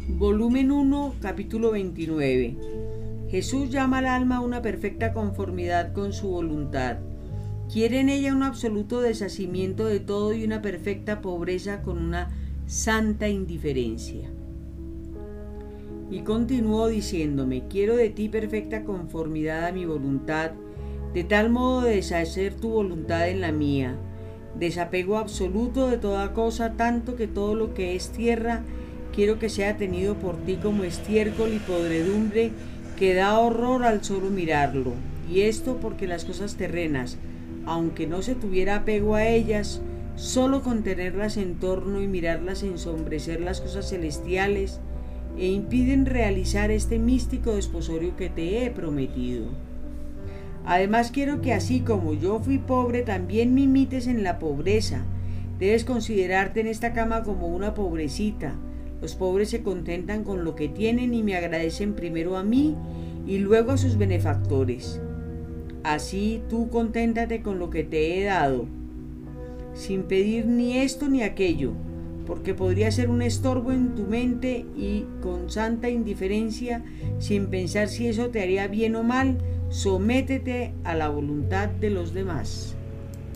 Volumen 1, capítulo 29. Jesús llama al alma a una perfecta conformidad con su voluntad. Quiere en ella un absoluto deshacimiento de todo y una perfecta pobreza con una santa indiferencia. Y continuó diciéndome: quiero de ti perfecta conformidad a mi voluntad, de tal modo de deshacer tu voluntad en la mía, desapego absoluto de toda cosa, tanto que todo lo que es tierra quiero que sea tenido por ti como estiércol y podredumbre que da horror al solo mirarlo. Y esto porque las cosas terrenas, aunque no se tuviera apego a ellas, solo con tenerlas en torno y mirarlas ensombrecer las cosas celestiales, e impiden realizar este místico desposorio que te he prometido. Además quiero que así como yo fui pobre, también me imites en la pobreza. Debes considerarte en esta cama como una pobrecita. Los pobres se contentan con lo que tienen y me agradecen primero a mí y luego a sus benefactores. Así tú conténtate con lo que te he dado, sin pedir ni esto ni aquello, porque podría ser un estorbo en tu mente, y con santa indiferencia, sin pensar si eso te haría bien o mal, sométete a la voluntad de los demás.